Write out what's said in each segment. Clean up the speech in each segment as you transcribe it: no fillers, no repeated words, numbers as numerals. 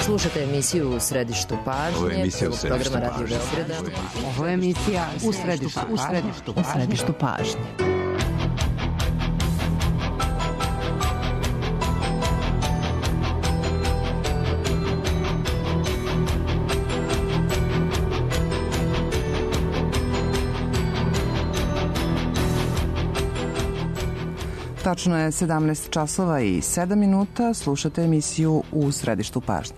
Slušate emisiju U središtu pažnje, programa Radio Beograda. Ovo je emisija U središtu pažnje. Tačno je 17 časova i 7 minuta, slušate emisiju U središtu pažnje.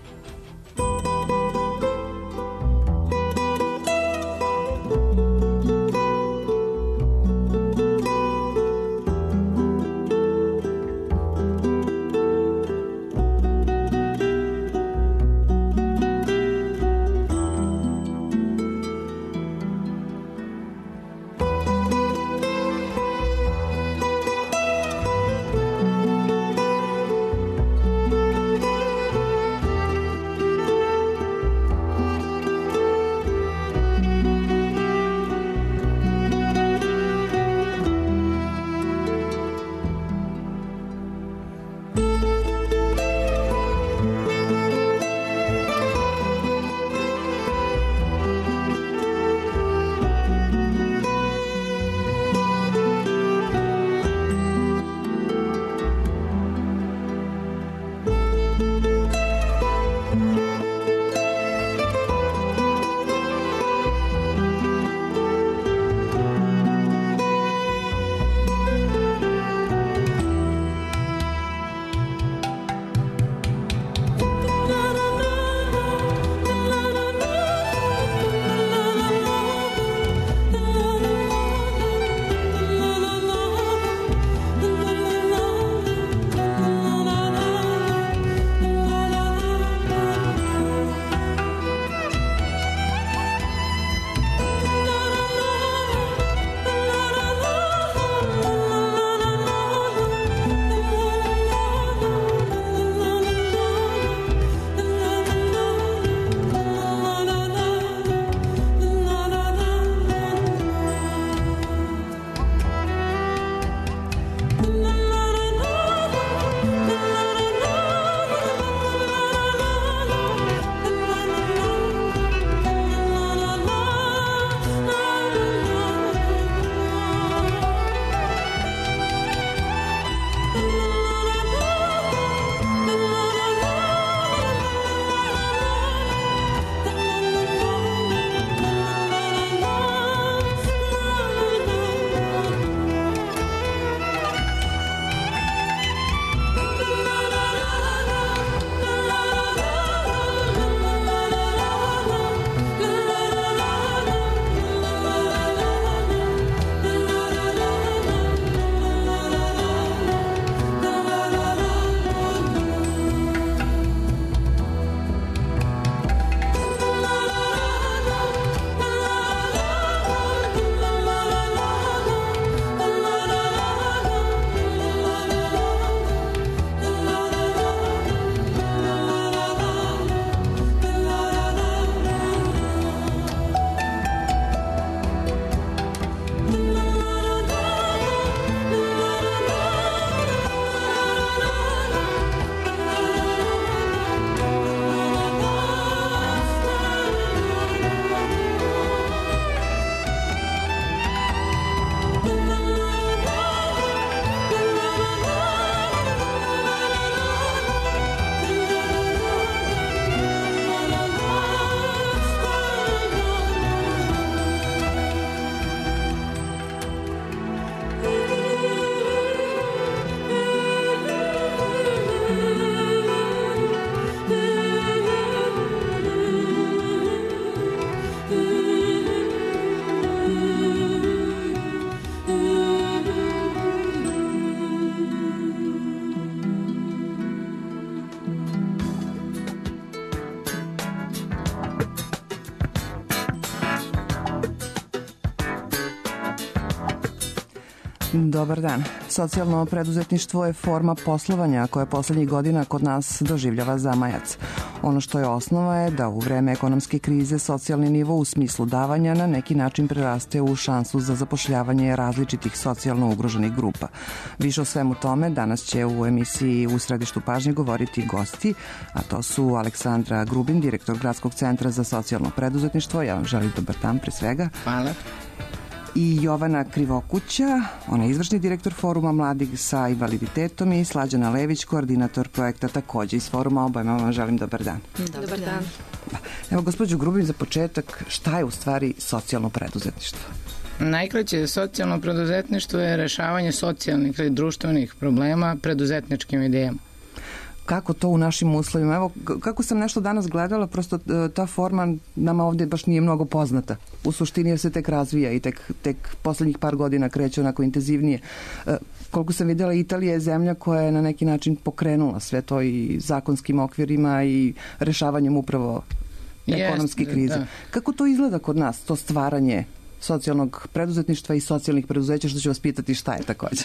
Dobar dan. Socijalno preduzetništvo je forma poslovanja koja poslednjih godina kod nas doživljava zamajac. Ono što je osnova je da u vreme ekonomske krize socijalni nivo u smislu davanja na neki način preraste u šansu za zapošljavanje različitih socijalno ugroženih grupa. Više o svemu tome danas će u emisiji U središtu pažnje govoriti gosti, a to su Aleksandra Grubin, direktor Gradskog centra za socijalno preduzetništvo. Ja vam želim dobar dan pre svega. Hvala. I Jovana Krivokuća, ona je izvršni direktor Foruma mladih sa invaliditetom, i Slađana Lević, koordinator projekta takođe iz Foruma. Obajma vam želim dobar dan. Dobar dan. Evo, gospođo Grubin, za početak, šta je u stvari socijalno preduzetništvo? Najkraće, socijalno preduzetništvo je rešavanje socijalnih ili društvenih problema preduzetničkim idejama. Kako to u našim uslovima? Evo, kako sam nešto danas gledala, prosto ta forma nama ovde baš nije mnogo poznata. U suštini se tek razvija i tek poslednjih par godina kreće onako intenzivnije. Koliko sam videla, Italija je zemlja koja je na neki način pokrenula sve to i zakonskim okvirima i rešavanjem upravo ekonomske krize. Da. Kako to izgleda kod nas, to stvaranje socijalnog preduzetništva i socijalnih preduzeća, što ću vas pitati šta je takođe?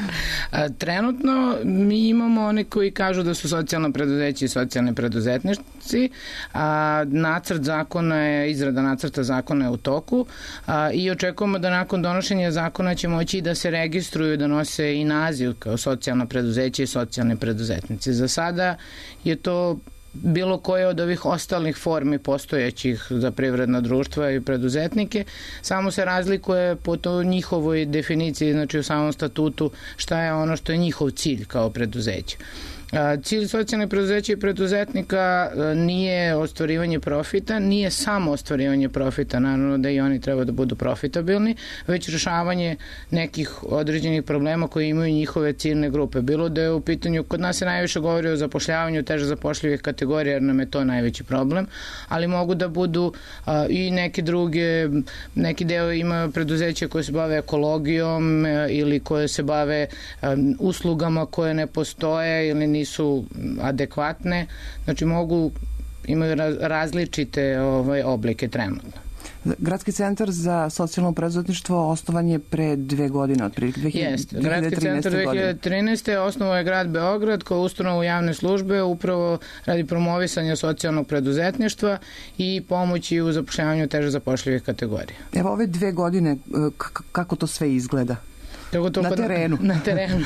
Trenutno mi imamo one koji kažu da su socijalno preduzeće i socijalni preduzetnici, a izrada nacrta zakona je u toku i očekujemo da nakon donošenja zakona će moći da se registruju, da nose i naziv kao socijalno preduzeće i socijalni preduzetnici. Za sada je to bilo koje od ovih ostalih formi postojećih za privredna društva i preduzetnike, samo se razlikuje po to njihovoj definiciji, znači u samom statutu, šta je ono što je njihov cilj kao preduzeće. Cilj socijalne preduzeća i preduzetnika nije ostvarivanje profita, nije samo ostvarivanje profita, naravno da i oni treba da budu profitabilni, već rešavanje nekih određenih problema koje imaju njihove ciljne grupe. Bilo da je u pitanju, kod nas se najviše govori o zapošljavanju teže zapošljivih kategorija, jer nam je to najveći problem, ali mogu da budu i neke druge, neki deo imaju preduzeća koje se bave ekologijom ili koje se bave uslugama koje ne postoje ili nisu adekvatne, znači imaju različite oblike trenutno. Gradski centar za socijalno preduzetništvo osnovan je pre 2 godine, otprilike 2013. Gradski centar 2013. osnovao je grad Beograd kao ustanovu javne službe upravo radi promovisanja socijalnog preduzetništva i pomoći u zapošljavanju teže zapošljivih kategorija. Evo ove 2 godine, kako to sve izgleda? Na terenu. Na terenu.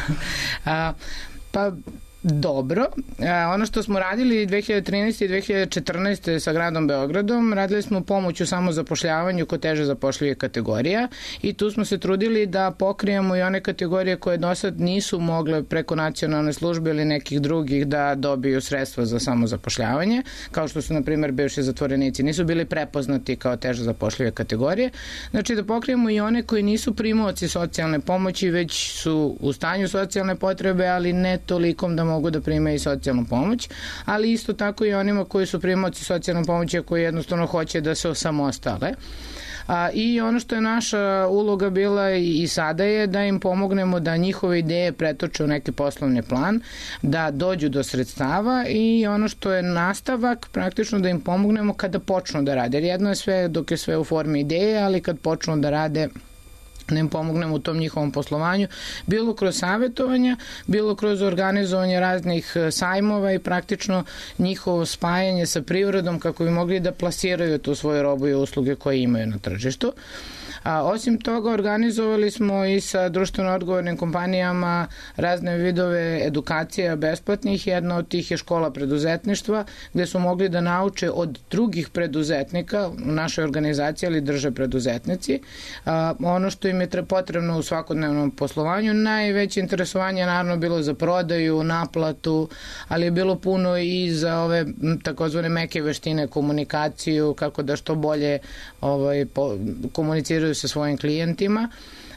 Pa dobro. Ono što smo radili 2013. i 2014. sa gradom Beogradom, radili smo pomoć u samozapošljavanju kod teže zapošljivih kategorija i tu smo se trudili da pokrijemo i one kategorije koje do sad nisu mogle preko nacionalne službe ili nekih drugih da dobiju sredstva za samozapošljavanje, kao što su, na primjer, bivši zatvorenici. Nisu bili prepoznati kao teže zapošljive kategorije. Znači da pokrijemo i one koji nisu primaoci socijalne pomoći, već su u stanju socijalne potrebe, ali ne tolikom da mogu da primaju socijalnu pomoć, ali isto tako i onima koji su primaoci socijalne pomoći, a koji jednostavno hoće da se osamostale. I ono što je naša uloga bila i sada je da im pomognemo da njihove ideje pretoče u neki poslovni plan, da dođu do sredstava i ono što je nastavak, praktično da im pomognemo kada počnu da rade. Jer jedno je sve dok je sve u formi ideje, ali kad počnu da rade, da im pomognemo u tom njihovom poslovanju, bilo kroz savjetovanja, bilo kroz organizovanje raznih sajmova i praktično njihovo spajanje sa privredom kako bi mogli da plasiraju tu svoju robu i usluge koje imaju na tržištu. Osim toga, organizovali smo i sa društveno odgovornim kompanijama razne vidove edukacija besplatnih. Jedna od tih je škola preduzetništva, gde su mogli da nauče od drugih preduzetnika u našoj organizaciji, ali drže preduzetnici. Ono što im je potrebno u svakodnevnom poslovanju, najveće interesovanje je naravno bilo za prodaju, naplatu, ali je bilo puno i za ove takozvane meke veštine, komunikaciju, kako da što bolje komuniciraju sa svojim klijentima.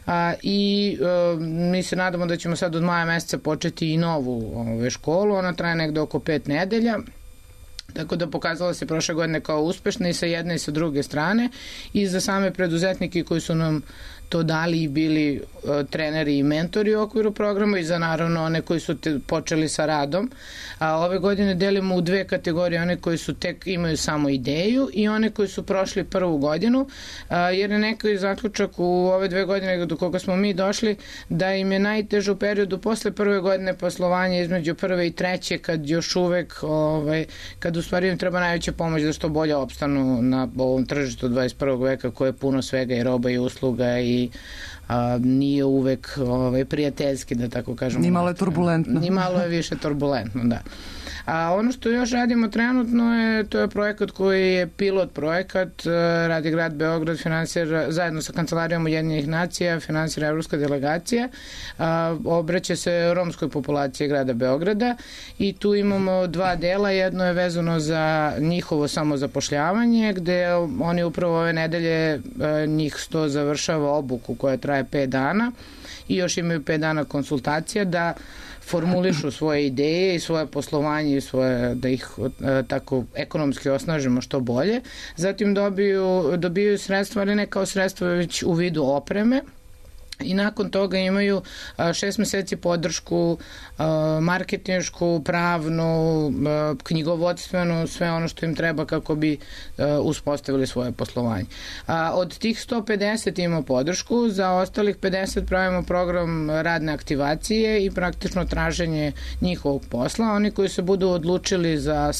I mi se nadamo da ćemo sad od maja meseca početi i novu školu. Ona traje negde oko 5 nedelja. Tako da pokazala se prošle godine kao uspešna i sa jedne i sa druge strane i za same preduzetnike koji su nam to dali i bili treneri i mentori u okviru programa i za naravno one koji su počeli sa radom. A ove godine delimo u dve kategorije, one koji su tek imaju samo ideju i one koji su prošli prvu godinu, jer je neki zaključak u ove 2 godine do koga smo mi došli da im je najteže u periodu posle prve godine poslovanja između prve i treće, kad još uvek kad u stvari im treba najveća pomoć da što bolje opstanu na ovom tržištu 21. veka koje je puno svega i roba i usluga i nije uvek prijateljski, da tako kažemo. Nimalo je turbulentno. Nimalo je više turbulentno, da. A ono što još radimo trenutno to je projekat koji je pilot projekat, radi grad Beograd, finansira zajedno sa Kancelarijom Ujedinjenih nacija, finansira evropska delegacija, obraća se romskoj populaciji grada Beograda i tu imamo 2 dela, jedno je vezano za njihovo samozapošljavanje, gde oni upravo ove nedelje njih 100 završava obuku koja traje 5 dana i još imaju 5 dana konsultacija da formulišu svoje ideje i svoje poslovanje i svoje, da ih tako ekonomski osnažimo što bolje. Zatim dobiju sredstva, ali ne kao sredstva, već u vidu opreme. I nakon toga imaju 6 meseci podršku marketinšku, pravnu, knjigovodstvenu, sve ono što im treba kako bi uspostavili svoje poslovanje. Od tih 150 imamo podršku, za ostalih 50 pravimo program radne aktivacije i praktično traženje njihovog posla. Oni koji se budu odlučili za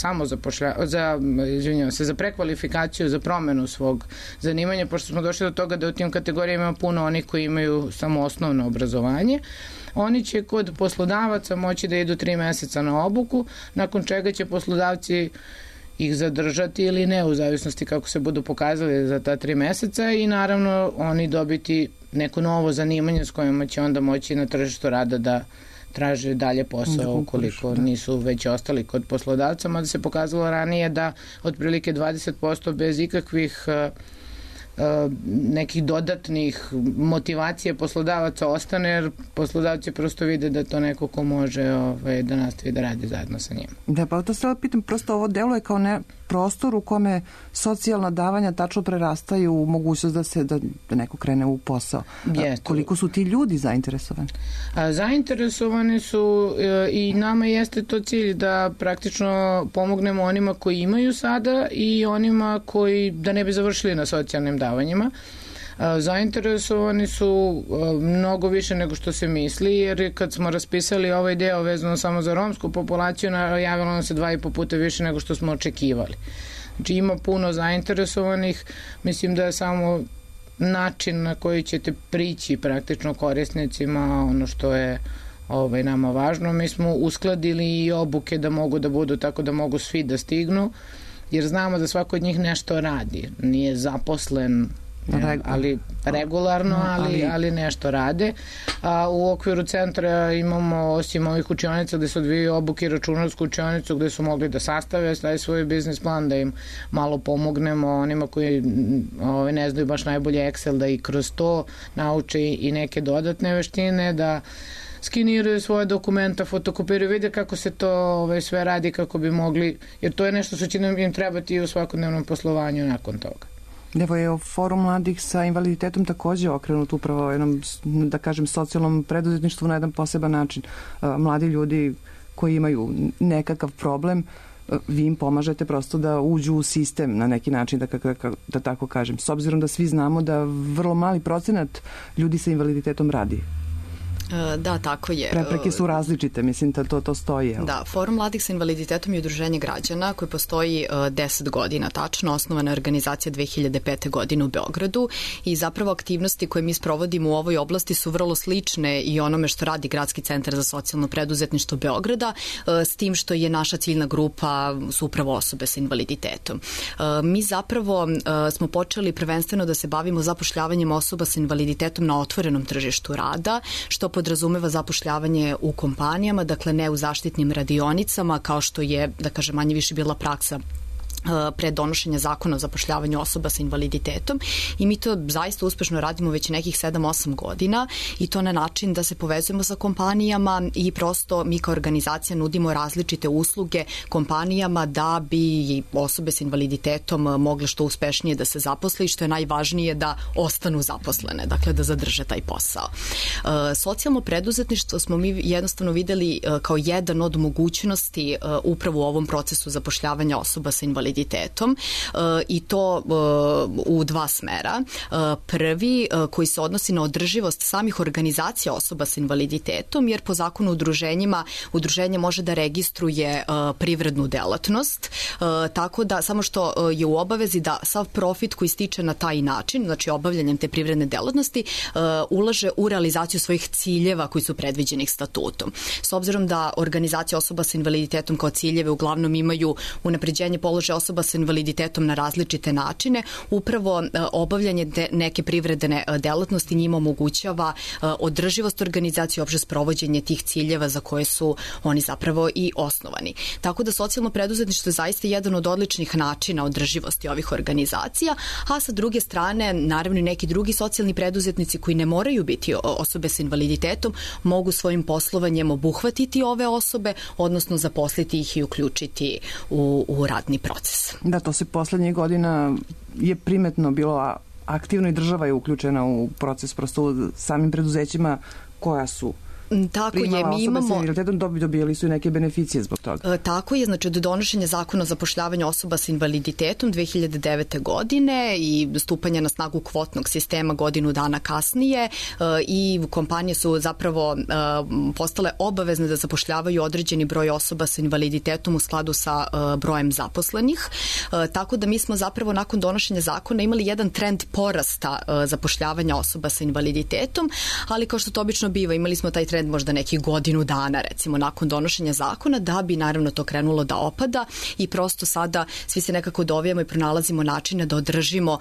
za prekvalifikaciju, za promenu svog zanimanja, pošto smo došli do toga da u tim kategorijama ima puno onih koji imaju samo osnovno obrazovanje, oni će kod poslodavaca moći da idu 3 meseca na obuku, nakon čega će poslodavci ih zadržati ili ne, u zavisnosti kako se budu pokazali za ta 3 meseca i naravno oni dobiti neko novo zanimanje s kojima će onda moći na tržištu rada da traže dalje posao ukoliko nisu već ostali kod poslodavca, mada se pokazalo ranije da otprilike 20% bez ikakvih nekih dodatnih motivacije poslodavaca ostane, jer poslodavci prosto vide da to neko ko može da nastavi da radi zajedno sa njima. Da, pa to se pitam, prosto ovo deluje kao prostor u kome socijalna davanja tačno prerastaju u mogućnost da neko krene u posao. Koliko su ti ljudi zainteresovani? Zainteresovani su i nama jeste to cilj da praktično pomognemo onima koji imaju sada i onima koji da ne bi završili na socijalnim davanjima. Zainteresovani su mnogo više nego što se misli, jer kad smo raspisali ovaj deo vezano samo za romsku populaciju, javilo nam se 2,5 puta više nego što smo očekivali. Znači ima puno zainteresovanih, mislim da je samo način na koji ćete prići praktično korisnicima ono što je nama važno. Mi smo uskladili i obuke da mogu da budu tako da mogu svi da stignu, jer znamo da svako od njih nešto radi. Nije zaposlen ali regularno, ali nešto rade. U okviru centra imamo, osim ovih učionica gde se odvijaju obuke, računarsku učionicu gde su mogli da sastave svoj biznis plan, da im malo pomognemo onima koji ne znaju baš najbolje Excel, da i kroz to nauče i neke dodatne veštine, da skeniraju svoje dokumenta, fotokopiraju, vide kako se to sve radi, kako bi mogli, jer to je nešto što će im trebati i u svakodnevnom poslovanju nakon toga. Evo je Forum mladih sa invaliditetom takođe okrenut upravo jednom, da kažem, socijalnom preduzetništvu na jedan poseban način. Mladi ljudi koji imaju nekakav problem, vi im pomažete prosto da uđu u sistem na neki način, da tako kažem. S obzirom da svi znamo da vrlo mali procenat ljudi sa invaliditetom radi. Da, tako je. Prepreke su različite, mislim da to stoji. Evo. Da, Forum mladih sa invaliditetom je udruženje građana koje postoji 10 godina tačno, osnovana je organizacija 2005. godine u Beogradu i zapravo aktivnosti koje mi sprovodimo u ovoj oblasti su vrlo slične i onome što radi Gradski centar za socijalno preduzetništvo Beograda, s tim što je naša ciljna grupa su upravo osobe sa invaliditetom. Mi zapravo smo počeli prvenstveno da se bavimo zapošljavanjem osoba sa invaliditetom na otvorenom tržištu rada, što podrazumeva zapošljavanje u kompanijama, dakle ne u zaštitnim radionicama, kao što je, da kažem, manje više bila praksa pre donošenja zakona o zapošljavanju osoba sa invaliditetom i mi to zaista uspešno radimo već nekih 7-8 godina i to na način da se povezujemo sa kompanijama i prosto mi kao organizacija nudimo različite usluge kompanijama da bi osobe sa invaliditetom mogle što uspešnije da se zaposle i što je najvažnije da ostanu zaposlene, dakle da zadrže taj posao. Socijalno preduzetništvo smo mi jednostavno videli kao jedan od mogućnosti upravo u ovom procesu zapošljavanja osoba sa invaliditetom i to u dva smera. Prvi koji se odnosi na održivost samih organizacija osoba sa invaliditetom, jer po zakonu o udruženjima udruženje može da registruje privrednu delatnost, tako da samo što je u obavezi da sav profit koji stiče na taj način, znači obavljanjem te privredne delatnosti, ulaže u realizaciju svojih ciljeva koji su predviđeni statutom. S obzirom da organizacija osoba sa invaliditetom kao ciljeve uglavnom imaju unapređenje položaja osoba sa invaliditetom na različite načine, upravo obavljanje neke privredne delatnosti njima omogućava održivost organizacije i opšte sprovođenje tih ciljeva za koje su oni zapravo i osnovani. Tako da socijalno preduzetništvo je zaista jedan od odličnih načina održivosti ovih organizacija, a sa druge strane, naravno i neki drugi socijalni preduzetnici koji ne moraju biti osobe sa invaliditetom mogu svojim poslovanjem obuhvatiti ove osobe, odnosno zaposliti ih i uključiti u radni proces. Da, to se poslednjih godina je primetno bilo aktivno i država je uključena u proces prosto u samim preduzećima koja su Tako je, mi imamo... Dobijali su i neke beneficije zbog toga. Tako je, znači od donošenja zakona o zapošljavanju osoba sa invaliditetom 2009. godine i stupanja na snagu kvotnog sistema godinu dana kasnije i kompanije su zapravo postale obavezne da zapošljavaju određeni broj osoba sa invaliditetom u skladu sa brojem zaposlenih. Tako da mi smo zapravo nakon donošenja zakona imali jedan trend porasta zapošljavanja osoba sa invaliditetom, ali kao što to obično biva, imali smo taj trend možda nekih godinu dana recimo nakon donošenja zakona da bi naravno to krenulo da opada i prosto sada svi se nekako dovijamo i pronalazimo načine da održimo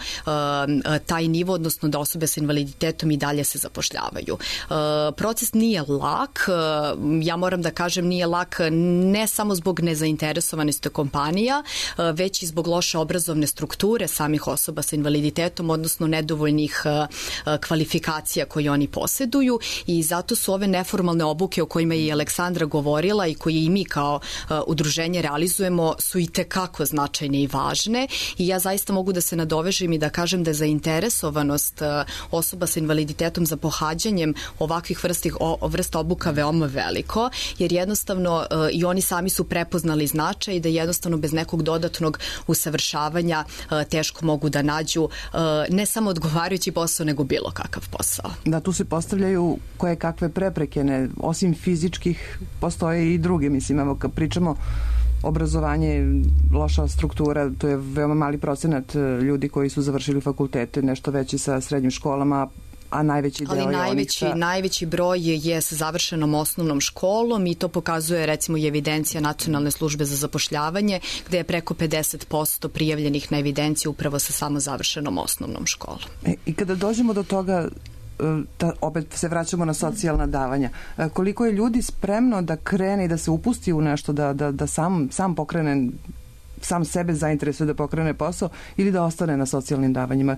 taj nivo, odnosno da osobe sa invaliditetom i dalje se zapošljavaju. Proces nije lak, ja moram da kažem nije lak ne samo zbog nezainteresovanosti kompanija, već i zbog loše obrazovne strukture samih osoba sa invaliditetom, odnosno nedovoljnih kvalifikacija koje oni poseduju i zato su ove neformalne obuke o kojima je i Aleksandra govorila i koje i mi kao udruženje realizujemo su i tekako značajne i važne i ja zaista mogu da se nadovežem i da kažem da je zainteresovanost osoba sa invaliditetom za pohađanjem ovakvih vrsta obuka veoma veliko, jer jednostavno i oni sami su prepoznali značaj i da jednostavno bez nekog dodatnog usavršavanja teško mogu da nađu ne samo odgovarajući posao, nego bilo kakav posao. Da, tu se postavljaju koje kakve prepreke, ne, osim fizičkih postoje i druge, mislim, evo kad pričamo obrazovanje, loša struktura, to je veoma mali procenat ljudi koji su završili fakultete, nešto veći sa srednjim školama, a najveći deo je onih sa... najveći broj je sa završenom osnovnom školom i to pokazuje recimo i evidencija Nacionalne službe za zapošljavanje gde je preko 50% prijavljenih na evidenciju upravo sa samo završenom osnovnom školom. I kada dođemo do toga opet se vraćamo na socijalna davanja. Koliko je ljudi spremno da krene i da se upusti u nešto, da sam pokrene, sam sebe zainteresuje da pokrene posao ili da ostane na socijalnim davanjima?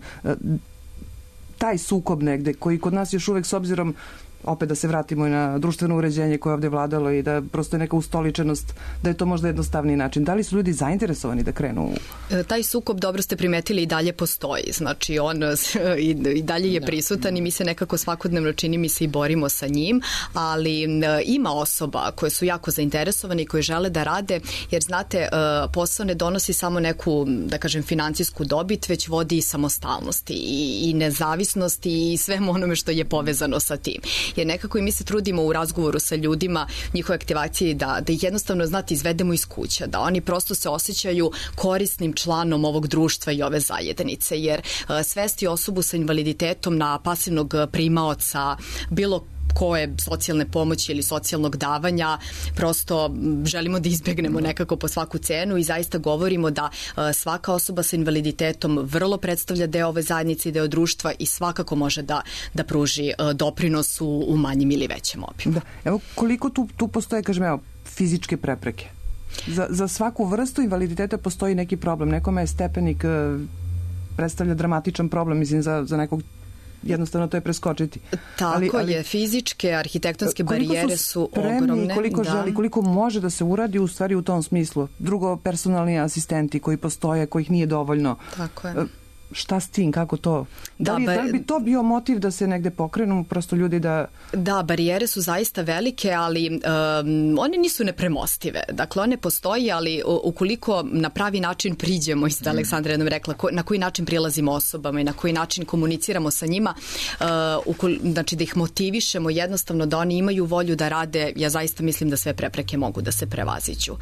Taj sukob negde koji kod nas još uvek s obzirom opet da se vratimo i na društveno uređenje koje je ovde vladalo i da prosto je neka ustoličenost, da je to možda jednostavniji način. Da li su ljudi zainteresovani da krenu? Taj sukob, dobro ste primetili, i dalje postoji. Znači, on i dalje je prisutan i mi se nekako svakodnevno, čini mi se, i borimo sa njim, ali ima osoba koje su jako zainteresovane i koje žele da rade, jer znate, posao ne donosi samo neku, da kažem, financijsku dobit, već vodi i samostalnosti i nezavisnosti i svemu onome što je povezano sa tim. Jer nekako i mi se trudimo u razgovoru sa ljudima, njihove aktivacije da ih jednostavno, znate, izvedemo iz kuća, da oni prosto se osjećaju korisnim članom ovog društva i ove zajednice, jer svesti osobu sa invaliditetom na pasivnog primaoca bilo koje socijalne pomoći ili socijalnog davanja prosto želimo da izbegnemo nekako po svaku cenu i zaista govorimo da svaka osoba sa invaliditetom vrlo predstavlja deo ove zajednice i deo društva i svakako može da pruži doprinos u manjim ili većem obimu. Da. Evo koliko tu postoje, kažem, evo, fizičke prepreke Za svaku vrstu invaliditeta postoji neki problem. Nekome je stepenik predstavlja dramatičan problem, mislim, za nekog jednostavno to je preskočiti. Tako je, fizičke, arhitektonske barijere su ogromne. Koliko želi, koliko može da se uradi u stvari u tom smislu. Drugo, personalni asistenti koji postoje, kojih nije dovoljno. Tako je. Šta s tim, kako to? Da li bi to bio motiv da se negde pokrenu, prosto ljudi da... Da, barijere su zaista velike, ali one nisu nepremostive. Dakle, one postoji, ali ukoliko na pravi način priđemo, isto da Aleksandra jednom rekla, na koji način prilazimo osobama i na koji način komuniciramo sa njima, znači da ih motivišemo jednostavno da oni imaju volju da rade, ja zaista mislim da sve prepreke mogu da se prevaziću.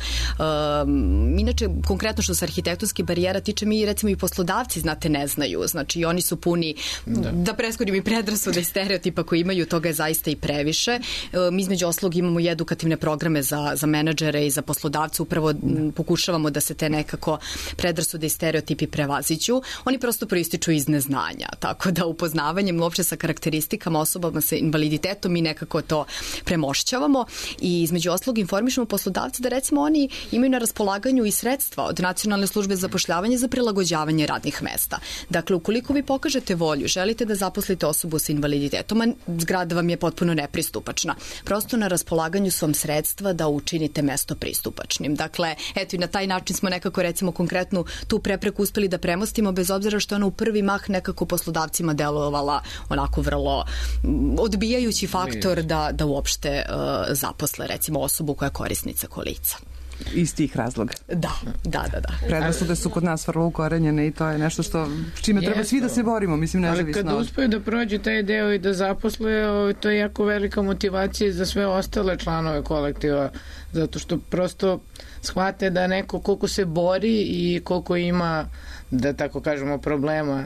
Inače, konkretno što se arhitektonskih barijera tiče, mi recimo i poslodavci, znate, ne znaju. Znači, oni su puni, da preskorim i predrasuda i stereotipa koji imaju, toga je zaista i previše. Mi između ostalog imamo i edukativne programe za menadžere i za poslodavce, upravo pokušavamo da se te nekako predrasude i stereotipi prevaziću. Oni prosto proističu iz neznanja, tako da upoznavanjem uopšte sa karakteristikama osobama sa invaliditetom mi nekako to premošćavamo i između ostalog informišemo poslodavce da recimo oni imaju na raspolaganju i sredstva od Nacionalne službe za zapošljavanje za prilagođavanje radnih mesta. Dakle, ukoliko vi pokažete volju, želite da zaposlite osobu sa invaliditetom, a zgrada vam je potpuno nepristupačna, prosto na raspolaganju su vam sredstva da učinite mesto pristupačnim. Dakle, eto i na taj način smo nekako recimo konkretnu tu prepreku uspeli da premostimo, bez obzira što ona u prvi mah nekako poslodavcima delovala onako vrlo odbijajući faktor da uopšte zaposle recimo osobu koja je korisnica kolica. Iz tih razloga. Da. Predrasude su kod nas vrlo ukorenjene i to je nešto što čime treba svi da se borimo, mislim, nezavisno. Ali kad uspeju da prođu taj deo i da zaposle, to je jako velika motivacija za sve ostale članove kolektiva, zato što prosto shvate da neko koliko se bori i koliko ima, da tako kažemo, problema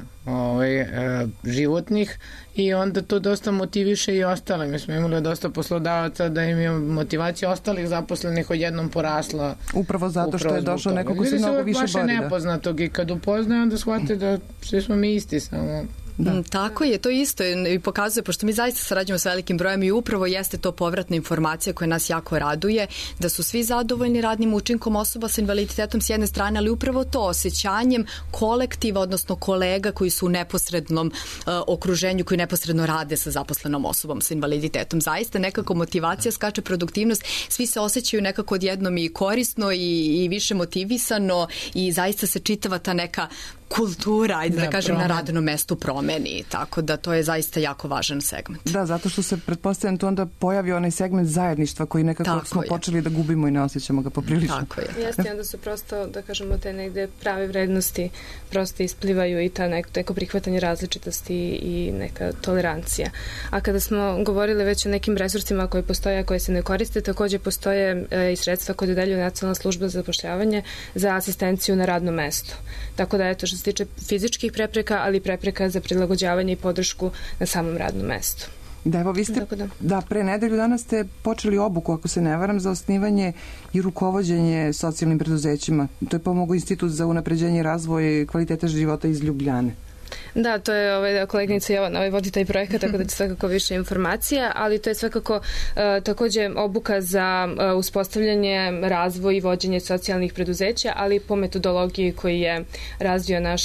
životnih i onda to dosta motiviše i ostale. Mi smo imali dosta poslodavaca da im je motivacija ostalih zaposlenih odjednom porasla. Upravo zato što je došao neko ko se mnogo više bori. Baš nepoznatog i kad upoznaju onda shvate da svi smo mi isti samo. Da. Tako je, to isto i pokazuje, pošto mi zaista sarađujemo s velikim brojem i upravo jeste to povratna informacija koja nas jako raduje, da su svi zadovoljni radnim učinkom osoba sa invaliditetom s jedne strane, ali upravo to osjećanjem kolektiva, odnosno kolega koji su u neposrednom okruženju, koji neposredno rade sa zaposlenom osobom sa invaliditetom. Zaista nekako motivacija skače, produktivnost, svi se osjećaju nekako odjednom i korisno i više motivisano i zaista se čitava ta neka kultura, ajde da kažem, na radnom mestu promeni, tako da to je zaista jako važan segment. Da, zato što se pretpostavljam to onda pojavi onaj segment zajedništva koji nekako smo počeli da gubimo i ne osjećamo ga poprilično. Tako je. Jeste, onda su prosto, da kažemo, te negde prave vrednosti prosto isplivaju i ta neko prihvatanje različitosti i neka tolerancija. A kada smo govorili već o nekim resursima koji postoje, a koje se ne koriste, takođe postoje i sredstva koje dodeljuje Nacionalna služba za zapošljavanje za asistenciju na radnom mestu. Tako da, eto, što se tiče fizičkih prepreka, ali i prepreka za prilagođavanje i podršku na samom radnom mestu. Da, evo vi ste, pre nedelju dana ste počeli obuku, ako se ne varam, za osnivanje i rukovođenje socijalnim preduzećima. To je pomogao Institut za unapređenje i razvoj kvaliteta života iz Ljubljane. Da, to je koleginica Jovana vodi taj projekat, tako da će svakako više informacija, ali to je svakako takođe obuka za uspostavljanje, razvoj i vođenje socijalnih preduzeća, ali po metodologiji koji je razvio naš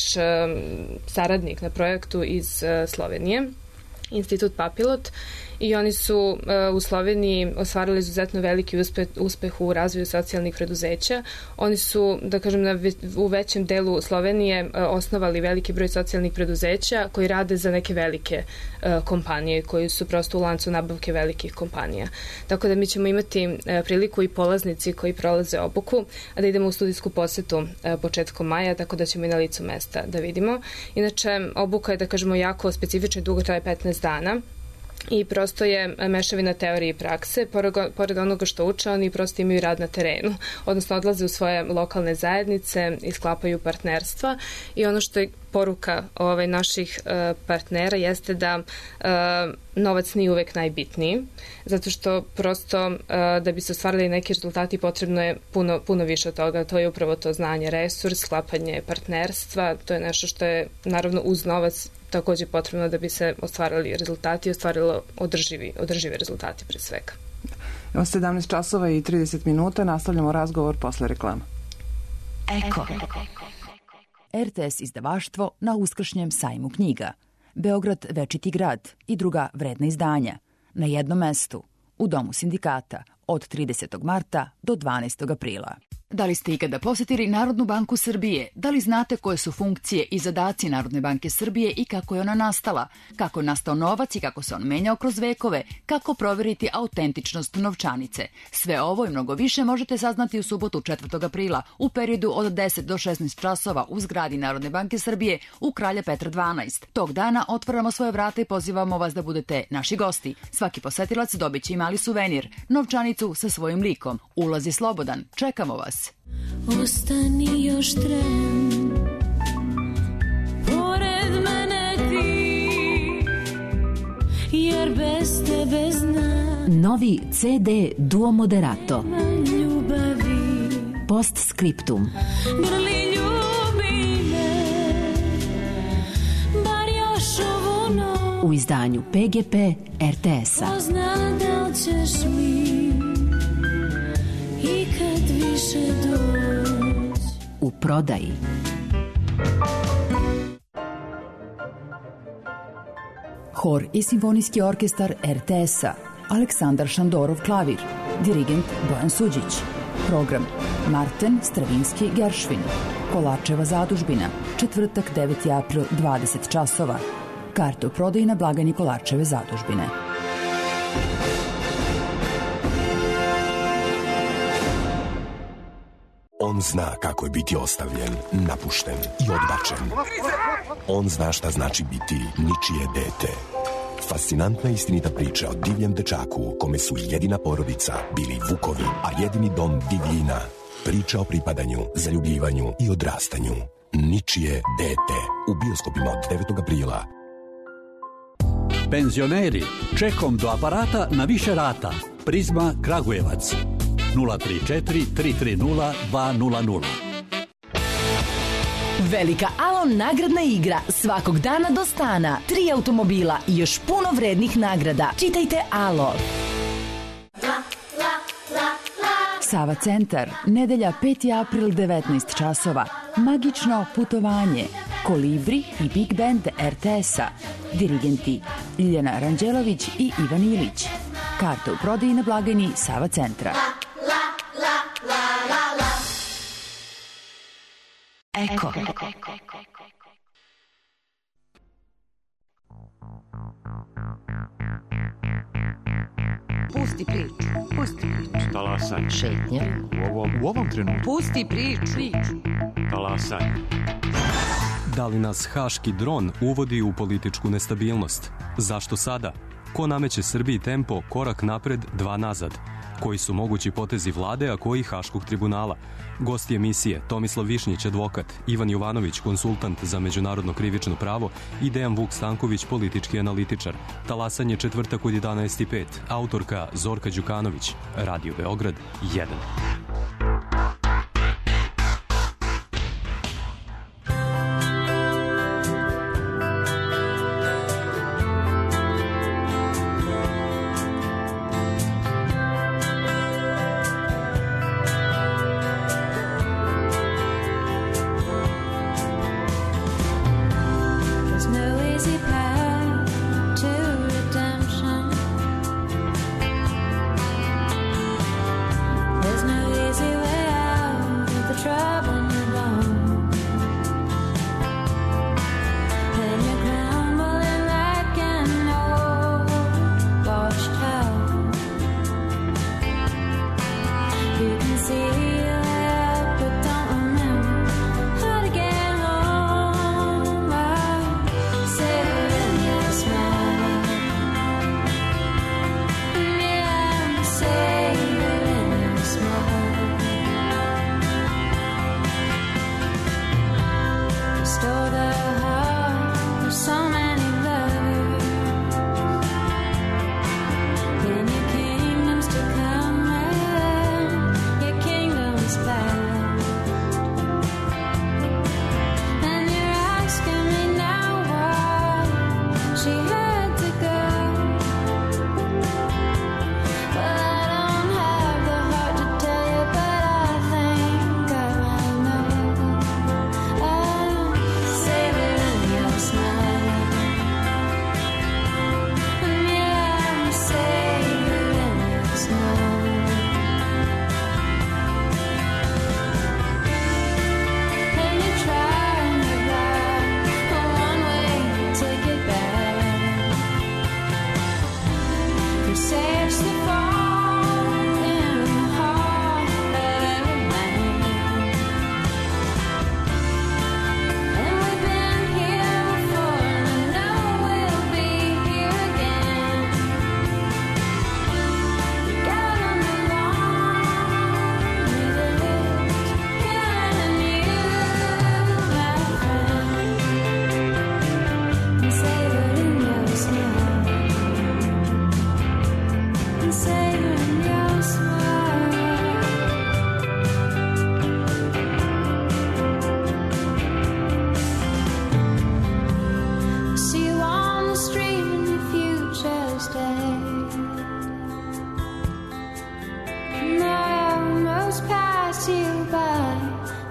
saradnik na projektu iz Slovenije, Institut Papilot, i oni su u Sloveniji ostvarili izuzetno veliki uspeh u razvoju socijalnih preduzeća. Oni su, da kažem, u većem delu Slovenije osnovali veliki broj socijalnih preduzeća koji rade za neke velike kompanije koji su prosto u lancu nabavke velikih kompanija. Tako da mi ćemo imati priliku i polaznici koji prolaze obuku da idemo u studijsku posetu početkom maja, tako da ćemo i na licu mesta da vidimo. Inače, obuka je, da kažemo, jako specifična, dugo traje 15 dana. I prosto je mešavina teorije i prakse. Pored onoga što uče, oni prosto imaju rad na terenu, odnosno odlaze u svoje lokalne zajednice i sklapaju partnerstva. I ono što je poruka naših partnera jeste da novac nije uvek najbitniji, zato što prosto da bi se ostvarili neki rezultati potrebno je puno više od toga. To je upravo to znanje, resurs, sklapanje partnerstva. To je nešto što je naravno uz novac takođe potrebno da bi se ostvarili rezultati i ostvarilo održivi rezultati pre svega. Evo 17 časova i 30 minuta, nastavljamo razgovor posle reklama. Eko. RTS izdavaštvo na uskršnjem sajmu knjiga. Beograd večiti grad i druga vredna izdanja. Na jednom mestu, u Domu sindikata, od 30. marta do 12. aprila. Da li ste ikada posetili Narodnu banku Srbije? Da li znate koje su funkcije i zadaci Narodne banke Srbije i kako je ona nastala? Kako je nastao novac i kako se on menjao kroz vekove? Kako proveriti autentičnost novčanice? Sve ovo i mnogo više možete saznati u subotu 4. aprila u periodu od 10 do 16 časova u zgradi Narodne banke Srbije u Kralja Petra 12. Tog dana otvaramo svoje vrata i pozivamo vas da budete naši gosti. Svaki posetilac dobit će i mali suvenir, novčanicu sa svojim likom. Ulaz je slobodan. Čekamo vas. Ostani još tren, pored mene ti, jer bez tebe znam. Novi CD Duo Moderato. Ljubavi. Postscriptum. Grli ljubi me, bar još ovu noć. U izdanju PGP RTS-a. Pozna da ćeš mi i kad više doć. U prodaji. Hor i simfonijski orkestar RTS-a. Aleksandar Šandorov klavir. Dirigent Bojan Suđić. Program Marten Stravinski Geršvin. Kolačeva zadužbina. Četvrtak 9. april 20 časova. Karte u prodaji na blagajni Kolačeve zadužbine. On zna kako je biti ostavljen, napušten i odbačen. On zna šta znači biti ničije dete. Fascinantna istinita priča o divljem dečaku kome su jedina porodica bili vukovi, a jedini dom divljina. Priča o pripadanju, zaljubljivanju i odrastanju. Ničije dete. U bioskopima od 9. aprila. Penzioneri, čekom do aparata na više rata. Prizma Kragujevac. 034 330 200. Velika Alon nagradna igra svakog dana do stana. 3 automobila i još puno vrednih nagrada. Čitajte Alo. Sava centar, nedelja 5. april 19 časova. Magično putovanje. Kolibri i Big Band RTS-a. Dirigenti Ljiljana Ranđelović i Ivan Ilić. Karte u prodaji na blagajni Sava centra. Eko. Pusti priču. Pusti priču. Talasaj. Šetnja. U ovom trenutku. Pusti priču. Talasaj. Da li nas haški dron uvodi u političku nestabilnost? Zašto sada? Ko nameće Srbiji tempo korak napred, dva nazad? Koji su mogući potezi vlade, a koji Haškog tribunala? Gosti emisije Tomislav Višnjić, advokat, Ivan Jovanović, konsultant za međunarodno krivično pravo i Dejan Vuk Stanković, politički analitičar. Talasanje četvrtak od 11:05. Autorka Zorka Đukanović. Radio Beograd 1. There's no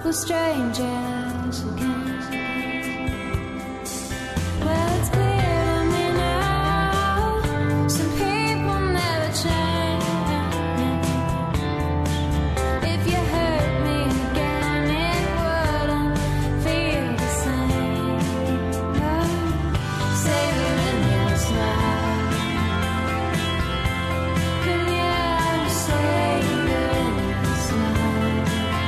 with strangers again. Well, it's clear to me now, some people never change. If you hurt me again, it wouldn't feel the same. Savoring your smile, and yeah, I'm savoring your smile.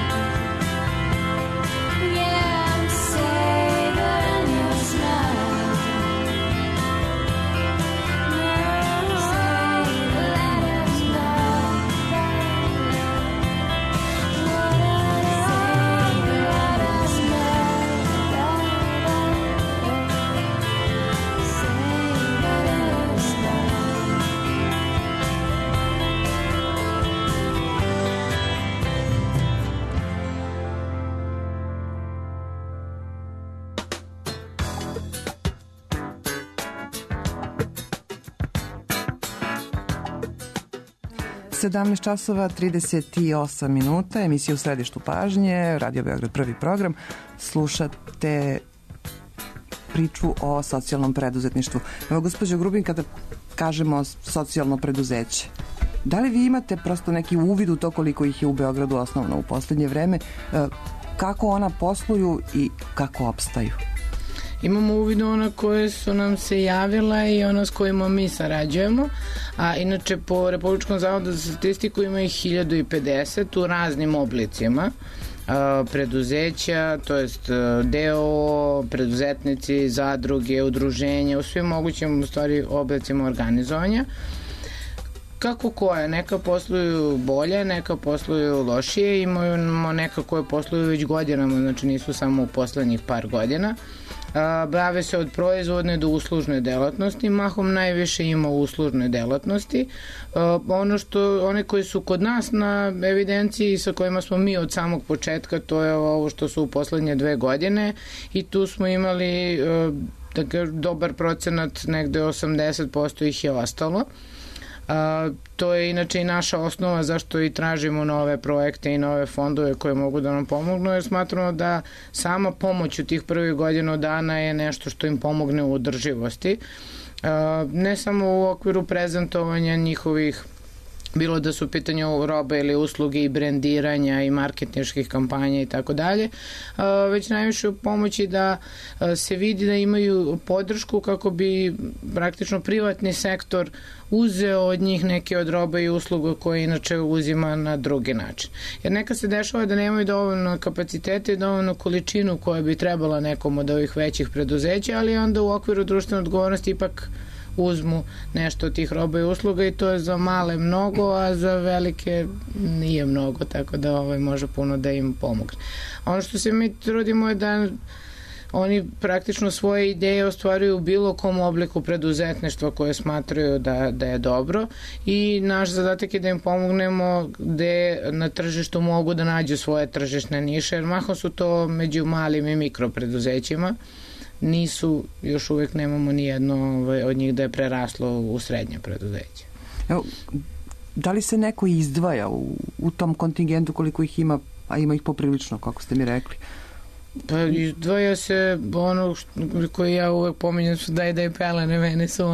Yeah, I'm savoring your smile. Sedamnaest časova 38 minuta, emisija u središtu pažnje, Radio Beograd, prvi program. Slušate priču o socijalnom preduzetništvu. Evo, gospođo Grubin, kada kažemo socijalno preduzeće, da li vi imate prosto neki uvid u to koliko ih je u Beogradu osnovno u poslednje vreme, kako ona posluju i kako opstaju? Imamo uvid ona koje su nam se javila i ono s kojima mi sarađujemo, a inače po Republičkom zavodu za statistiku ima ih 1050 u raznim oblicima preduzeća, to jest deo, preduzetnici, zadruge, udruženja, u svim mogućim u stvari oblicima organizovanja. Kako koje, neka posluju bolje, neka posluju lošije, imamo neka koje posluju već godinama, znači nisu samo u poslednjih par godina. Bave se od proizvodne do uslužne delatnosti, mahom najviše ima uslužne delatnosti. One koji su kod nas na evidenciji sa kojima smo mi od samog početka, to je ovo što su u poslednje 2 godine i tu smo imali dobar procenat, negde 80% ih je ostalo. To je inače i naša osnova zašto i tražimo nove projekte i nove fondove koje mogu da nam pomognu, jer smatramo da sama pomoć u tih prvih godinu dana je nešto što im pomogne u održivosti. Ne samo u okviru prezentovanja njihovih, bilo da su u pitanju robe ili usluge i brendiranja i marketinških kampanja i tako dalje, već najviše u pomoći da se vidi da imaju podršku kako bi praktično privatni sektor uzeo od njih neke od robe i usluga koje inače uzima na drugi način. Jer nekad se dešava da nemaju dovoljno kapacitete i dovoljno količinu koja bi trebala nekom od ovih većih preduzeća, ali onda u okviru društvene odgovornosti ipak uzmu nešto od tih roba i usluga i to je za male mnogo, a za velike nije mnogo, tako da može puno da im pomogne. Ono što se mi trudimo je da oni praktično svoje ideje ostvaruju u bilo kom obliku preduzetništva koje smatraju da je dobro i naš zadatak je da im pomognemo gde na tržištu mogu da nađu svoje tržišne niše, jer mahom su to među malim i mikropreduzećima. Nisu, još uvek nemamo ni jedno od njih da je preraslo u srednje preduzeće. Evo, da li se neko izdvaja u tom kontingentu koliko ih ima, a ima ih poprilično, kako ste mi rekli? Pa izdvaja se ono koji ja uvek pominjam su da je pelene, mene su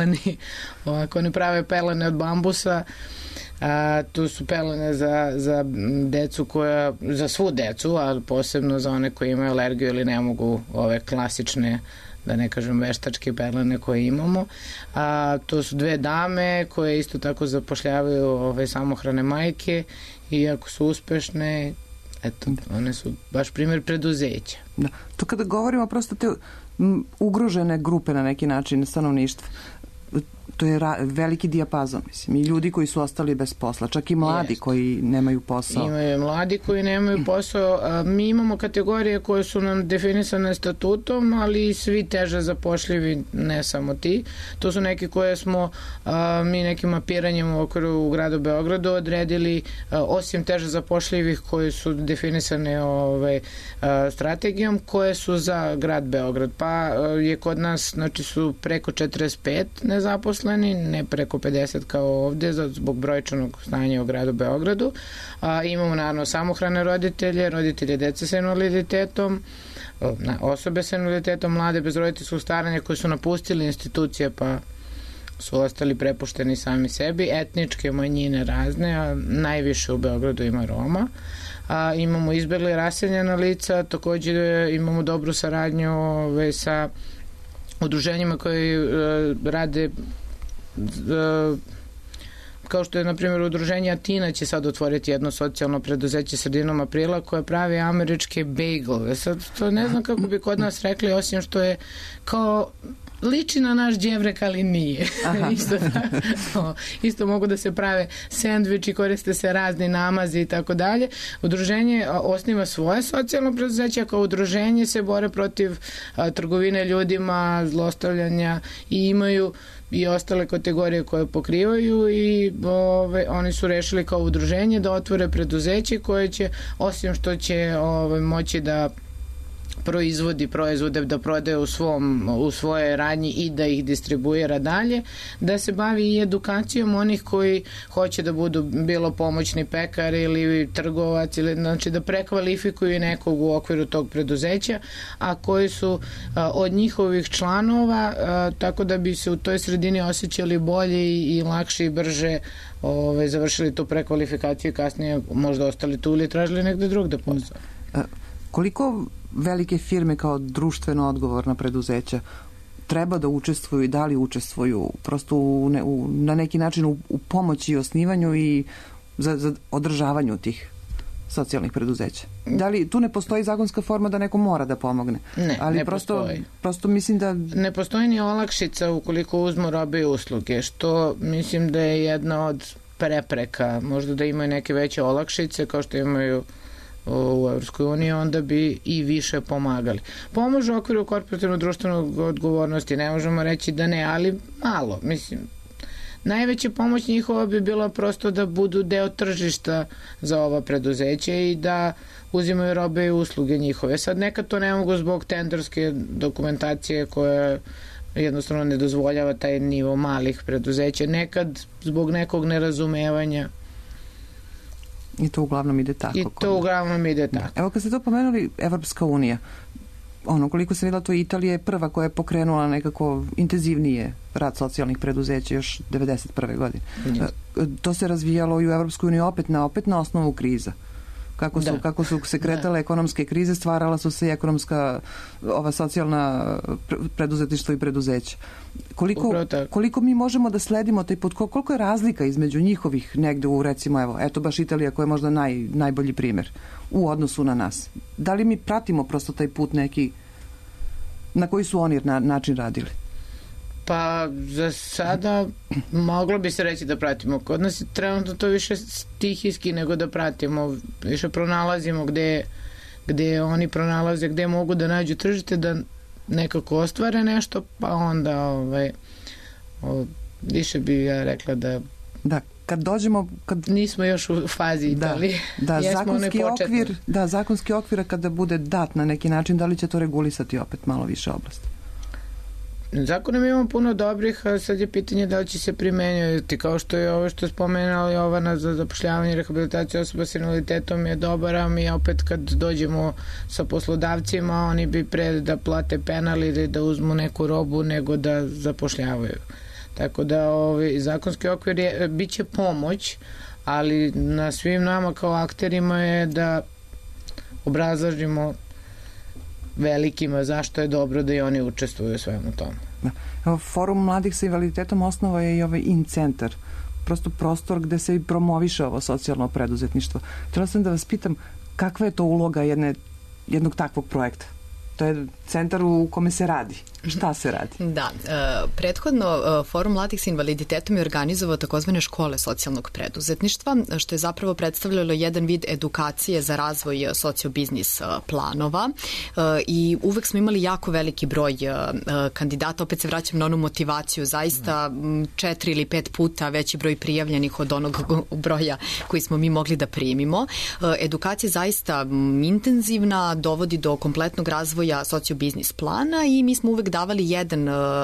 oni prave pelene od bambusa. Tu su pelene za decu za svu decu, ali posebno za one koji imaju alergiju ili ne mogu ove klasične, da ne kažem veštačke pelene koje imamo. To su 2 dame koje isto tako zapošljavaju samohrane majke i ako su uspešne, eto, one su baš primjer preduzeća. Da. To kada govorimo prosto te ugrožene grupe na neki način stanovništva, to je veliki dijapazon, mislim, i ljudi koji su ostali bez posla, čak i mladi koji nemaju posao. Imaju mladi koji nemaju posao. Mi imamo kategorije koje su nam definisane statutom, ali i svi teže zapošljivi, ne samo ti. To su neki koje smo mi nekim mapiranjem u okviru u gradu Beogradu odredili, osim teže zapošljivih koji su definisane strategijom, koje su za grad Beograd. Pa je kod nas, znači su preko 45 nezaposlenih, zaposleni, ne preko 50 kao ovde, zbog brojčanog stanja u gradu Beogradu. Imamo naravno samohrane roditelje dece sa invaliditetom, osobe sa invaliditetom, mlade bez roditeljskog staranja koji su napustili institucije pa su ostali prepušteni sami sebi, etničke manjine razne, a najviše u Beogradu ima Roma. Imamo izbegla i raseljena lica, takođe imamo dobru saradnju sa udruženjima koji rade kao što je, na primjer, udruženje Atina će sad otvoriti jedno socijalno preduzeće sredinom aprila koje pravi američke bagel. Sad, to ne znam kako bi kod nas rekli, osim što je kao liči na naš đevrek, ali nije. Isto mogu da se prave sendviči, koriste se razni namazi i tako dalje. Udruženje osniva svoje socijalno preduzeće, kao udruženje se bore protiv trgovine ljudima, zlostavljanja i imaju i ostale kategorije koje pokrivaju i oni su rešili kao udruženje da otvore preduzeće koje će, osim što će moći da proizvodi proizvode, da prodaje u svojoj radnji i da ih distribuira dalje, da se bavi i edukacijom onih koji hoće da budu bilo pomoćni pekar ili trgovac, ili, znači da prekvalifikuju nekog u okviru tog preduzeća, a koji su od njihovih članova, tako da bi se u toj sredini osjećali bolje i lakše i brže završili tu prekvalifikaciju i kasnije možda ostali tu ili tražili negde drugde posao. Koliko velike firme kao društveno odgovorna preduzeća treba da učestvuju i da li učestvuju prosto na neki način u pomoći i osnivanju i za održavanju tih socijalnih preduzeća? Da li tu ne postoji zakonska forma da neko mora da pomogne? Ne, ali ne postoji. Prosto mislim da... Ne postoji ni olakšica ukoliko uzmu robe i usluge, što mislim da je jedna od prepreka. Možda da imaju neke veće olakšice kao što imaju u Evropskoj uniji, onda bi i više pomagali. Pomožu u okviru korporativnog društvenog odgovornosti, ne možemo reći da ne, ali malo, mislim. Najveća pomoć njihova bi bila prosto da budu deo tržišta za ova preduzeća i da uzimaju robe i usluge njihove. Sad nekad to ne mogu zbog tenderske dokumentacije koja jednostavno ne dozvoljava taj nivo malih preduzeća, nekad zbog nekog nerazumevanja. I to uglavnom ide tako. Evo kad ste to pomenuli, Evropska unija, koliko sam videla, to Italija je prva koja je pokrenula nekako intenzivnije rad socijalnih preduzeća još 91. godine. To se razvijalo i u Evropskoj uniji opet na osnovu kriza. Kako su se kretale ekonomske krize, stvarala su se i ekonomska socijalna preduzetništvo i preduzeća. Koliko mi možemo da sledimo taj put, koliko je razlika između njihovih negde u, recimo, eto baš Italija koja je možda najbolji primjer u odnosu na nas? Da li mi pratimo prosto taj put neki na koji su oni način radili? Pa za sada moglo bi se reći da pratimo. Kod nas je trenutno to više stihijski nego da pratimo. Više pronalazimo gde oni pronalaze, gde mogu da nađu tržište, da nekako ostvare nešto, pa onda više bi ja rekla da... Da, kad dođemo... Nismo još u fazi Italije. Zakonski okvir kada bude dat na neki način, da li će to regulisati opet malo više oblasti? Zakonom imamo puno dobrih, a sad je pitanje da li će se primenjati, kao što je ovo što je spomenula Jovana za zapošljavanje i rehabilitaciju osoba s invaliditetom je dobar, a mi opet kad dođemo sa poslodavcima, oni bi pre da plate penal ili da uzmu neku robu nego da zapošljavaju. Tako da zakonski okvir bit će pomoć, ali na svim nama kao akterima je da obrazlažimo velikima zašto je dobro da i oni učestvuju u svemu tome. Forum mladih sa invaliditetom osnova je i ovaj in-centar, prosto prostor gde se i promoviše ovo socijalno preduzetništvo. Trebala sam da vas pitam kakva je to uloga jednog takvog projekta? To je centar u kome se radi. Šta se radi? Da, prethodno Forum mladih sa invaliditetom je organizovao takozvane škole socijalnog preduzetništva, što je zapravo predstavljalo jedan vid edukacije za razvoj socio-biznis planova i uvek smo imali jako veliki broj kandidata, opet se vraćam na onu motivaciju, zaista 4 ili 5 puta veći broj prijavljenih od onog broja koji smo mi mogli da primimo. Edukacija je zaista intenzivna, dovodi do kompletnog razvoja razvoja socio-biznis plana i mi smo uvek davali jedan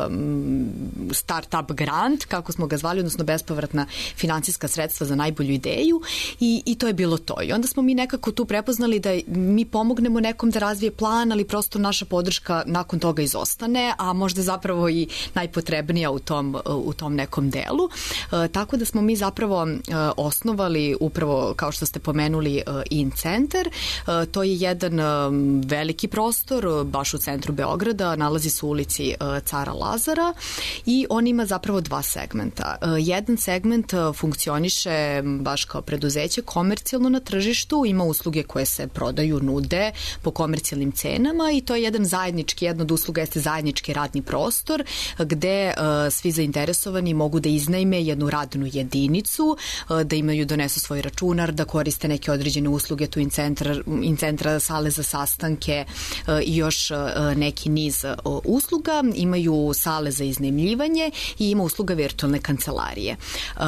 start-up grant, kako smo ga zvali, odnosno bespovratna finansijska sredstva za najbolju ideju i to je bilo to. I onda smo mi nekako tu prepoznali da mi pomognemo nekom da razvije plan, ali prosto naša podrška nakon toga izostane, a možda zapravo i najpotrebnija u tom nekom delu. Tako da smo mi zapravo osnovali upravo, kao što ste pomenuli, InCentar. To je jedan veliki prostor, baš u centru Beograda, nalazi se u ulici Cara Lazara i on ima zapravo dva segmenta. Jedan segment funkcioniše baš kao preduzeće komercijalno na tržištu, ima usluge koje se prodaju, nude po komercijalnim cenama i to je jedan zajednički, jedna od usluga jeste zajednički radni prostor gde svi zainteresovani mogu da iznajme jednu radnu jedinicu, da imaju, donesu svoj računar, da koriste neke određene usluge, tu InCentra, sale za sastanke i još neki niz usluga. Imaju sale za iznajmljivanje i ima usluga virtualne kancelarije.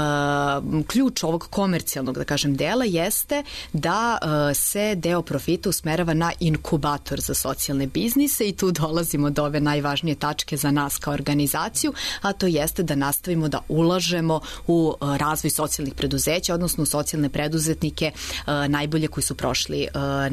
Ključ ovog komercijalnog, da kažem, dela jeste da se deo profita usmerava na inkubator za socijalne biznise i tu dolazimo do ove najvažnije tačke za nas kao organizaciju, a to jeste da nastavimo da ulažemo u razvoj socijalnih preduzeća, odnosno socijalne preduzetnike najbolje koji su prošli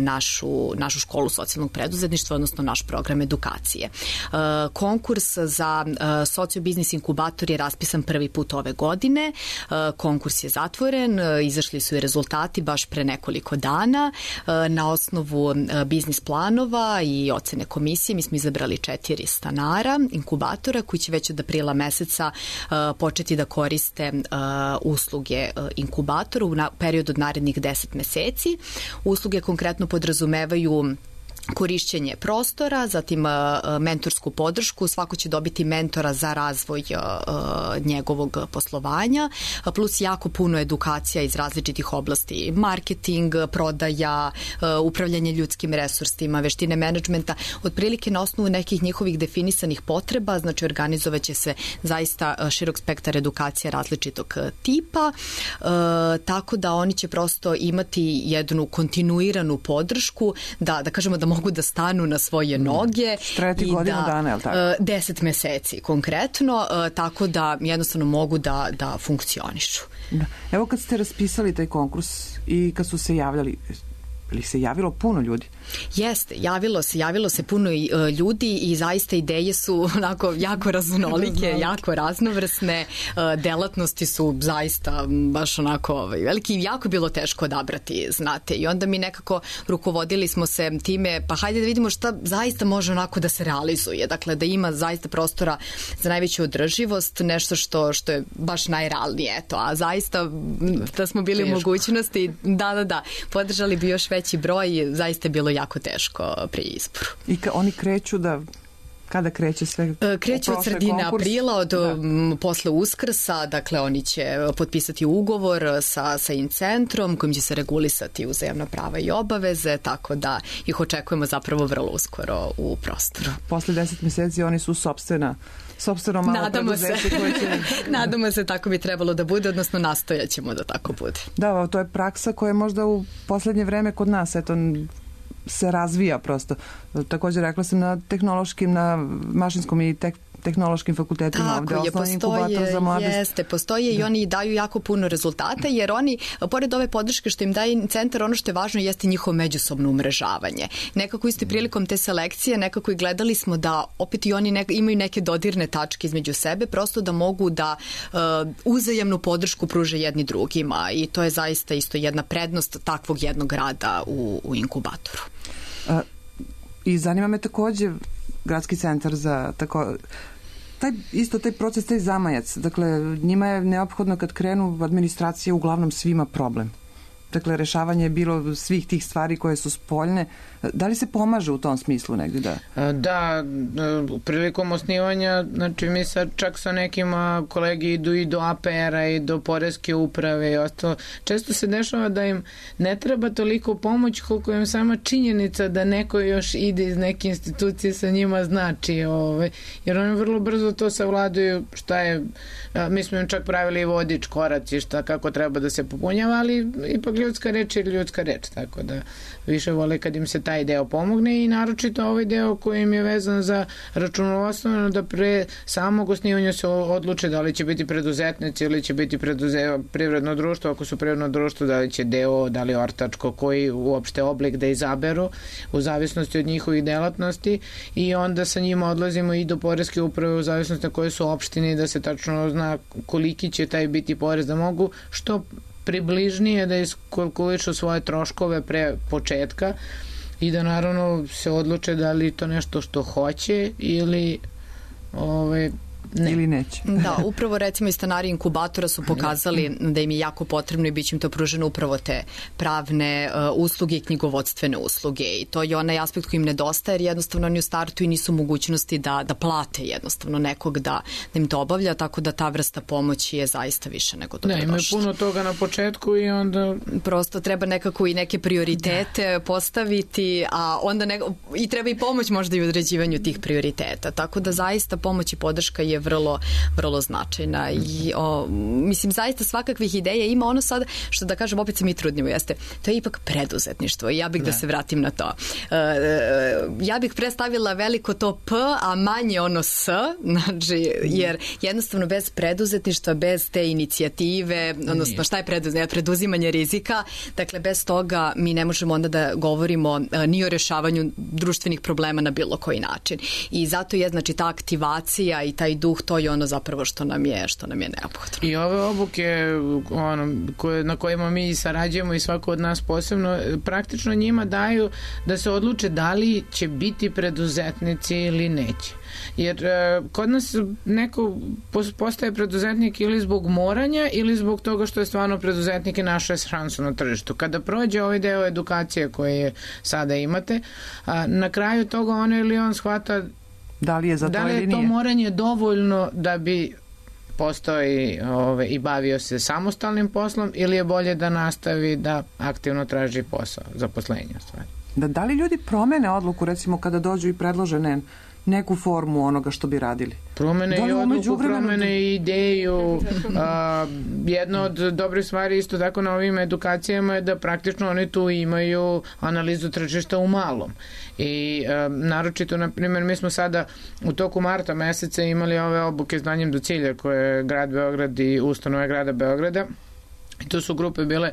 našu školu socijalnog preduzetništva, odnosno naš program edukacije. Konkurs za socio-biznis inkubator je raspisan prvi put ove godine. Konkurs je zatvoren, izašli su i rezultati baš pre nekoliko dana. Na osnovu biznis planova i ocene komisije mi smo izabrali 4 stanara inkubatora koji će već od aprila meseca početi da koriste usluge inkubatora u periodu od narednih 10 meseci. Usluge konkretno podrazumevaju korišćenje prostora, zatim mentorsku podršku, svako će dobiti mentora za razvoj njegovog poslovanja, plus jako puno edukacija iz različitih oblasti, marketing, prodaja, upravljanje ljudskim resursima, veštine menadžmenta, otprilike na osnovu nekih njihovih definisanih potreba, znači organizovaće se zaista širok spektar edukacija različitog tipa, tako da oni će prosto imati jednu kontinuiranu podršku, da kažemo da mogu da stanu na svoje noge. Treti godinu dana, je li tako? 10 meseci konkretno, tako da jednostavno mogu da funkcionišu. Da. Evo kad ste raspisali taj konkurs i kad su se javljali, ili se javilo puno ljudi? Jeste, javilo se puno ljudi i zaista ideje su onako jako raznolike, jako raznovrsne, delatnosti su zaista baš onako veliki i jako bilo teško odabrati, znate, i onda mi nekako rukovodili smo se time, pa hajde da vidimo šta zaista može onako da se realizuje, dakle da ima zaista prostora za najveću održivost, nešto što je baš najrealnije, eto, a zaista da smo bili u mogućnosti, da, podržali bi još veći broj, zaista je bilo jako teško pri izboru. I oni kreću kada kreće sve? Kreće od sredine aprila, posle Uskrsa, dakle oni će potpisati ugovor sa InCentrom kojim će se regulisati uzajamna prava i obaveze, tako da ih očekujemo zapravo vrlo uskoro u prostoru. Posle 10 meseci oni su sopstveno malo preduzeće koje će... Nadamo se, tako bi trebalo da bude, odnosno nastojaćemo da tako bude. Da, to je praksa koja je možda u poslednje vreme kod nas, eto, se razvija prosto. Također rekla sam na tehnološkim, na mašinskom i tehnološkim fakultetima ovde, osnovni inkubator za mlade. Postoje i oni daju jako puno rezultata, jer oni, pored ove podrške što im daje centar, ono što je važno jeste njihovo međusobno umrežavanje. Nekako isto prilikom te selekcije, nekako i gledali smo da opet i oni imaju neke dodirne tačke između sebe, prosto da mogu da uzajamnu podršku pruže jedni drugima i to je zaista isto jedna prednost takvog jednog rada u inkubatoru. I zanima me takođe Gradski centar za taj proces, taj zamajac. Dakle, njima je neophodno kad krenu administracija uglavnom svima problem. Dakle, rešavanje je bilo svih tih stvari koje su spoljne. Da li se pomaže u tom smislu negdje? Da, prilikom osnivanja, znači mi sad čak sa nekima kolegi idu i do APR-a i do Poreske uprave i ostalo. Često se dešava da im ne treba toliko pomoć koliko im sama činjenica da neko još ide iz neke institucije sa njima znači. Jer oni vrlo brzo to savladuju šta je, mi smo im čak pravili i vodič, koraci, kako treba da se popunjava, ali ipak ljudska reč je ljudska reč, tako da više vole kad im se taj deo pomogne i naročito ovaj deo koji im je vezan za računovodstveno, da pre samog osnivanja se odluče da li će biti preduzetnici ili će biti privredno društvo, ako su privredno društvo da li će deo, da li ortačko, koji uopšte oblik da izaberu u zavisnosti od njihovih delatnosti i onda sa njima odlazimo i do poreske uprave u zavisnosti na koje su opštine i da se tačno zna koliki će taj biti porez, da mogu što približnije da iskalkulišu svoje troškove pre početka i da naravno se odluče da li to nešto što hoće ili ne. Ili neće. Da, upravo recimo i stanari inkubatora su pokazali da im je jako potrebno i bit će im to pruženo upravo te pravne usluge i knjigovodstvene usluge i to je onaj aspekt koji im nedostaje jer jednostavno oni u startu i nisu mogućnosti da plate jednostavno nekog da im to obavlja, tako da ta vrsta pomoći je zaista više nego dobrodošla. Da, imaju puno toga na početku i onda... Prosto treba nekako i neke prioritete postaviti, a onda i treba i pomoć možda i u određivanju tih prioriteta, tako da zaista pomoć i podrška je vrlo značajna i mislim zaista svakakvih ideja ima. Ono sad što da kažem opet se mi trudnimo jeste, to je ipak preduzetništvo i ja bih da se vratim na to. Ja bih predstavila veliko to P, a manje ono S, znači jer jednostavno bez preduzetništva, bez te inicijative, odnosno šta je preduzimanje rizika, dakle bez toga mi ne možemo onda da govorimo ni o rešavanju društvenih problema na bilo koji način i zato je znači ta aktivacija i taj duh, to je ono zapravo što nam je neophodno. I ove obuke na kojima mi sarađujemo i svako od nas posebno, praktično njima daju da se odluče da li će biti preduzetnici ili neće. Jer kod nas neko postaje preduzetnik ili zbog moranja ili zbog toga što je stvarno preduzetnik i naša šansa na tržištu. Kada prođe ovaj deo edukacije koje sada imate, na kraju toga ono ili on shvata da li je za to ili nije. Da li je to moranje dovoljno da bi postao i bavio se samostalnim poslom ili je bolje da nastavi da aktivno traži posao, zaposlenje u stvari. Da li ljudi promene odluku recimo kada dođu i predlože neku formu onoga što bi radili? Promene i odluku, promene i ideju. Jedna od dobrih stvari isto tako na ovim edukacijama je da praktično oni tu imaju analizu tržišta u malom. I naročito, na primjer, mi smo sada u toku marta meseca imali ove obuke Znanjem do cilja koje je grad Beograd i ustanove grada Beograda. I to su grupe bile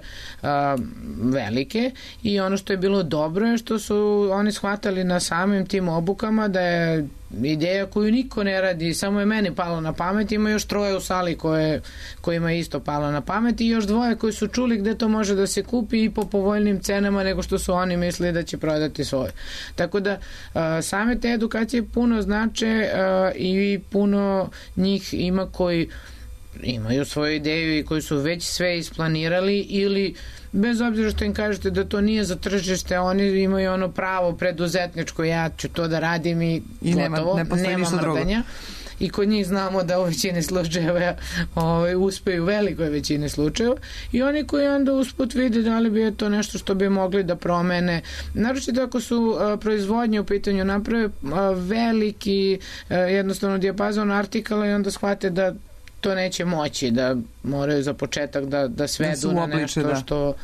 velike i ono što je bilo dobro je što su oni shvatali na samim tim obukama da je ideja koju niko ne radi, samo je meni palo na pamet, ima još 3 u sali kojima je isto palo na pamet i još 2 koji su čuli gde to može da se kupi i po povoljnim cenama nego što su oni mislili da će prodati svoje. Tako da same te edukacije puno znače i puno njih ima koji imaju svoju ideju i koji su već sve isplanirali ili bez obzira što im kažete da to nije za tržište, oni imaju ono pravo preduzetničko, ja ću to da radim i gotovo, nema mrdanja. I kod njih znamo da u većini slučajeva uspeju u velikoj većini slučajeva i oni koji onda usput vide da li bi je to nešto što bi mogli da promene. Naročito ako su proizvodnje u pitanju naprave veliki jednostavno dijapazon artikala i onda shvate da to neće moći, da moraju za početak da svedu na nešto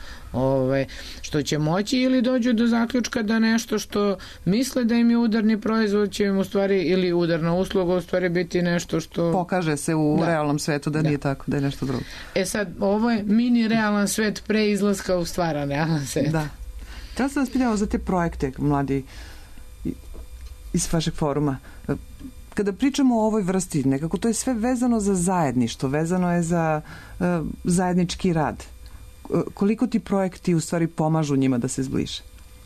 što će moći ili dođu do zaključka da nešto što misle da im je udarni proizvod će im u stvari ili udarna usluga u stvari biti nešto što... Pokaže se u realnom svetu da nije tako, da je nešto drugo. Sad, ovo je mini realan svet pre izlaska u stvaran realan svet. Da. Treba se vas pitamo za te projekte, mladi iz vašeg foruma. Kada pričamo o ovoj vrsti, nekako to je sve vezano za zajedništvo, vezano je za zajednički rad. Koliko ti projekti u stvari pomažu njima da se zbliže?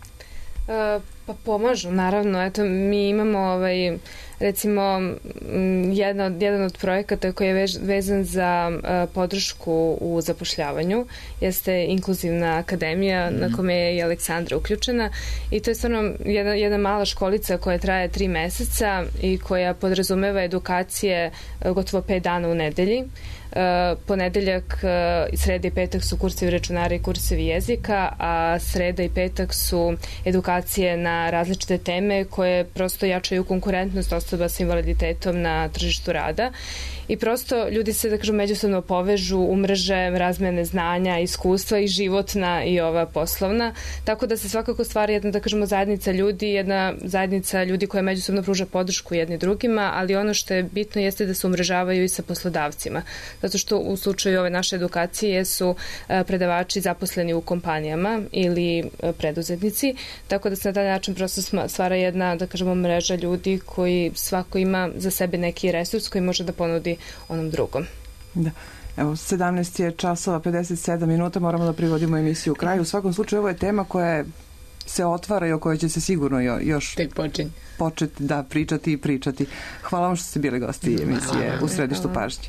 Pa pomažu, naravno. Eto, mi imamo recimo jedan od projekata koji je vezan za podršku u zapošljavanju jeste Inkluzivna akademija na kome je i Aleksandra uključena i to je stvarno jedna mala školica koja traje 3 meseca i koja podrazumeva edukacije gotovo 5 dana u nedelji. Ponedeljak, sreda i petak su kursevi računara i kursevi jezika, a sreda i petak su edukacije na na različite teme koje prosto jačaju konkurentnost osoba sa invaliditetom na tržištu rada i prosto ljudi se, da kažem, međusobno povežu, umreže, razmene znanja, iskustva i životna i ova poslovna, tako da se svakako stvara jedna, da kažemo, zajednica ljudi koja međusobno pruža podršku jedni drugima, ali ono što je bitno jeste da se umrežavaju i sa poslodavcima, zato što u slučaju ove naše edukacije su predavači zaposleni u kompanijama ili preduzetnici, tako da se na taj način prosto stvara jedna, da kažemo, mreža ljudi koji svako ima za sebe neki resurs koji može da ponudi onom drugom. Da. Evo, 17 je časova, 57 minuta, moramo da privodimo emisiju u kraju. U svakom slučaju, ovo je tema koja se otvara i o kojoj će se sigurno još početi da pričati i pričati. Hvala vam što ste bili gosti emisije U središtu pažnje.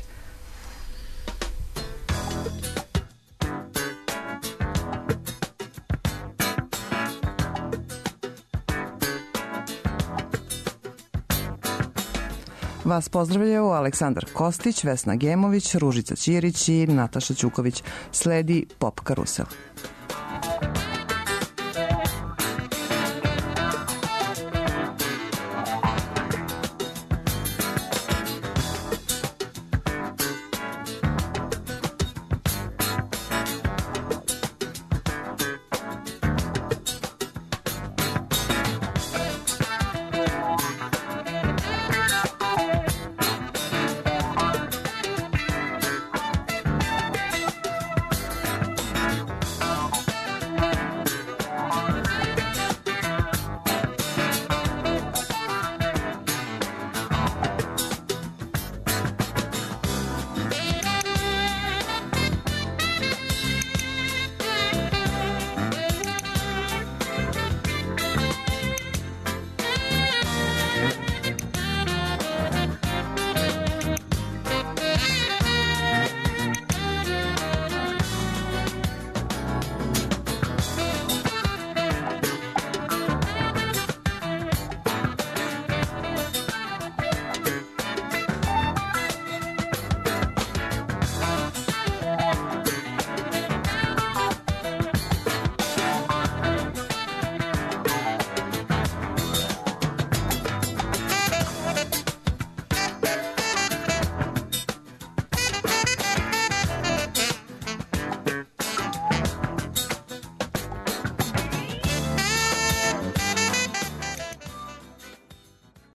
Vas pozdravljaju Aleksandar Kostić, Vesna Gemović, Ružica Ćirić i Nataša Ćuković. Sledi Pop Karusel.